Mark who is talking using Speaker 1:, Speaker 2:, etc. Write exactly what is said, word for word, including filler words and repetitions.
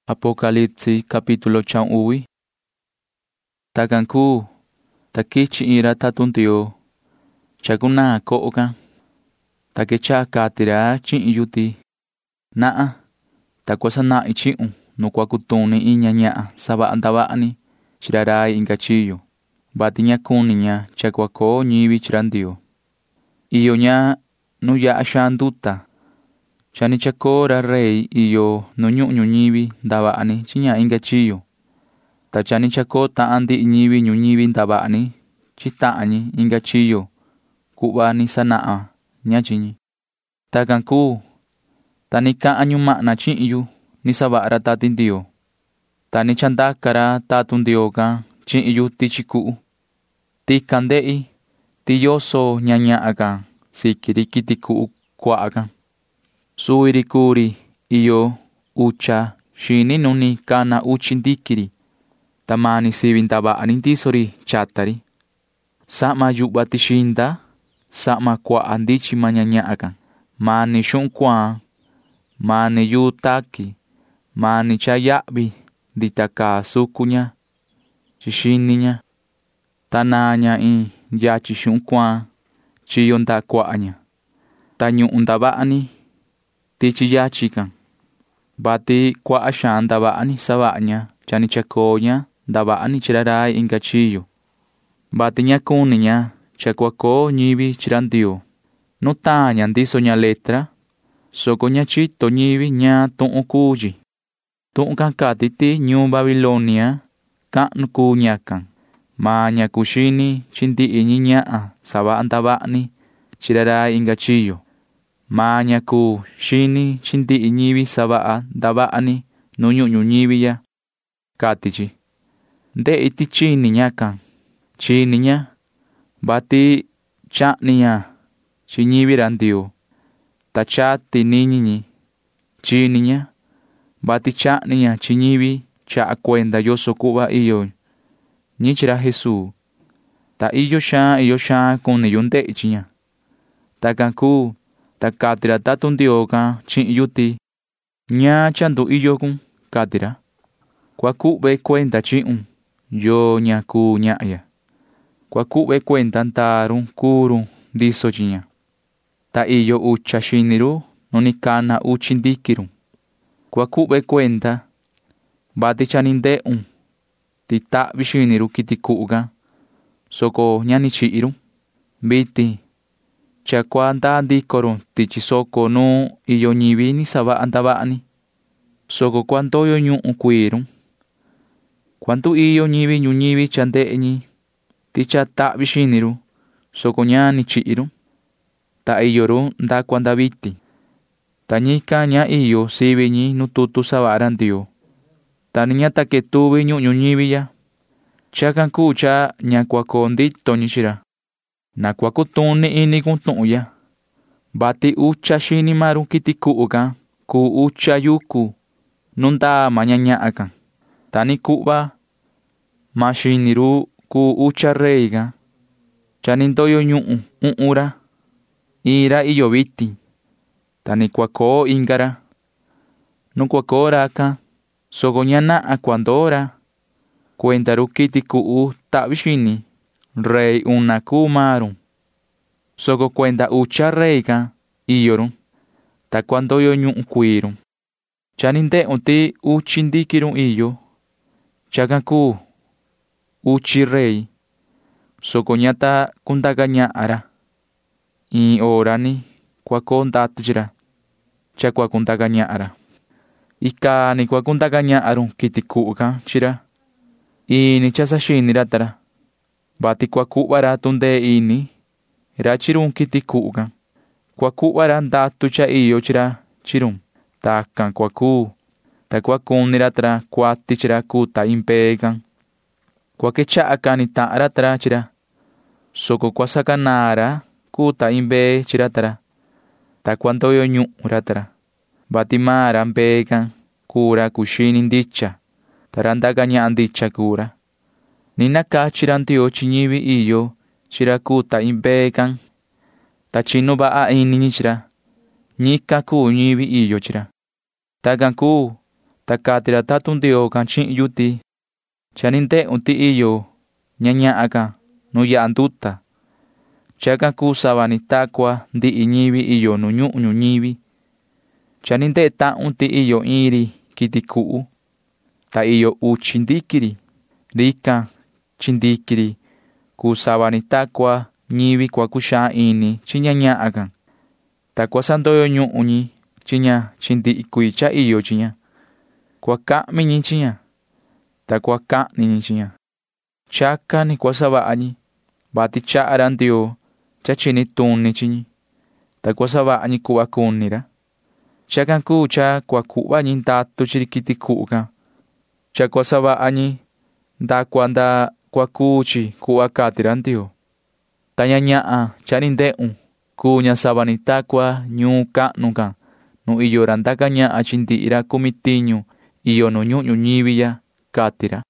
Speaker 1: Apocalipsis capítulo chão uwi. Takanku takichi ira tatundio chakuna ko'oka takecha katira chi'in yuti na'a takwasana ichi'un nukwakutuni iña ña'a sava'a ndava'ani chirarai inka chiyo batiña kuniña chakwako ñivi chirandio iyoña nuya'a xaan nduta chani chakora rey iyo nu ñu'u ñuñivi ndava'ani chiña inka chiyo ta chani chako ta'an ndi'i ñivi ñuñivi ndava'ani chita'añi inka chiyo ku'vani sana'a ñachiñi. Takan kuu tani ka'an ñuma'na chi'in ni sava'ara Tati Ndioo tani chandakara tatun Ndioo kan chi'in yu tichi ku'u tikan nde'i tiyoso ñaña'a kan sikiri kiti ku'u kua'a kan suwiri kuri iyo ucha xini nuni kana uchi ndikiri tamani sivi ndava'ani ntisori chatari sa'ma yu'va tixinda sa'ma kua'a ndichi mañaña'a kan mani xu'un kuaan mani yu taki mani cha ya'vi nditaka sukuña chixiniña tanaña in yachi xu'un kuaan chiyo nda kua'aña ta ñu'u ndava'ani tichi yachi kan vati kua'a xaan ndava'ani sava'aña chani chakoña ndava'ani chirarai inka chiyo vati ña kuniña chakuako ñivi chirandio nutaña ndisoña letra soko ña chito ñivi ña tu'un kuyi tu'un kan kati ti ñuu Babilonia ka'nu kuu ñakan maña kuxini chindi'i ñi ña'a sava'a ndava'ani chirarai inka chiyo maña ku xini chindi'i ñivi sava'a ndava'ani nu ñu'u ñuñiviya katichi nde'i ti chini ñakan chiniña vati cha'niña chi ñivi ra Ndioo ta chati niñiñi chiniña vati cha'niña chi ñivi cha'a kuenda yoso ku'va iyo ñi chira Jesús ta iyo xaan iyo xaan kuni yu nde'i chiña. Takan kuu ta katira tatun Ndioo kan chi'in yu ti ña chandu iyo kun katira kuaku've kuenda chi'un yo ña kuu ña'ya kuaku've kuenda ntarun kurun ndiso chiña ta iyo ucha xiniru nuni kana uchi ndikirun kuaku've kuenda vati chani nde'un tita'vi xiniru kiti ku'u kan soko ñani chi'irun viti chakua nda ndikorun tichi soko nu iyo ñivi ni sava'a ndava'ani soko kuandoyo ñu'u kuirun kuandu iyo ñivi ñuñivi chande'eñi ticha ta'vi xiniru soko ñani chi'irun ta iyoru nda kuanda viti ta ñika ña iyo siviñi nu tutu sava'ara Ndioo tani ña taketuvi ñu'u ñuñiviya chakan kuu cha ña kuako nditoñi chira na kuakutuni ini kun tu'unya vati ucha xini marun kiti ku'u kan kuu ucha yuku nu ndaa mañaña'a kan tani ku'va ma xiniru kuu ucha rey kan chani ndoyo ñu'u u'unra ira iyo viti tani kuako inkara nu kuakora kan soko ña na'a kuandora kuendaru kiti ku'u ta'vi xini rey una kuu marun soko kuenda ucha rey kan iyorun ta kuandoyo ñu'u kuirun chani nde'un ti uchi ndikirun iyo chakan kuu uchi rey soko ña ta kundaka ña'ara in horani kuako ndatu chira cha kuakundaka ña'ara ikani kuakundaka ña'arun kiti ku'u kan chira ini cha saxinira tara vati kuaku'vara tunde'e ini ra chirun kiti ku'u kan kuaku'vara ndatu cha iyo chira chirun takan kuaku ta kuakunira tara kuati chira kuta impe kan kuakecha'a kani ta'ara tara chira soko kuasakanara kuta impe chira tara ta kuandoyo ñu'ura tara vati mara mpe kan kura kuxini ndicha tara ndaka ña'a ndicha kura nina kachira Ndioo chi ñivi iyo chira kuta impe kan ta chinu va'a iniñi chira ñika kuu ñivi iyo chira takan kuu Ta kati ra tatun Ndioo kan chi'in yu ti: cha ni nde'un ti iyo ña ña'a kan nu ya'a nduta. Chakan kuu sava ni takua ndi'i ñivi iyo nu ñu'u ñuñivi. Cha ni nde'e ta'un ti iyo iin ri kiti ku'u, ta iyo uchi ndiki ri. Rikan chindiki ri kuu sava ni takua ñivi kua kuxaan ini chi ña ña'a kan, ta kua sandoyo ñu'u ñi chi ña chi ndi'i kuii cha iyo chi ña. Kua ka'mi ñi chi ña, ta kua ka'ni ñi chi ña. Chakan ni kua sava'a ñi, vati cha'a ra Ndioo cha chini tuni chi ñi, ta kua sava'a ñi ku'va kuni ra. Chakan kuu cha kua ku'va ñi ndatu chi ri kiti ku'u kan, cha kua sava'a ñi nda kuanda kua kuu chi ku'va kati ra Ndioo. Ta ña ña'a cha ni nde'un kuu ña sava ni takua ñuu ka'nu kan nu iyo ra ndaka ña'a chi ndi'i ra kumi tiñu iyo nu ñu'u ñuñivi ya ―kati ra.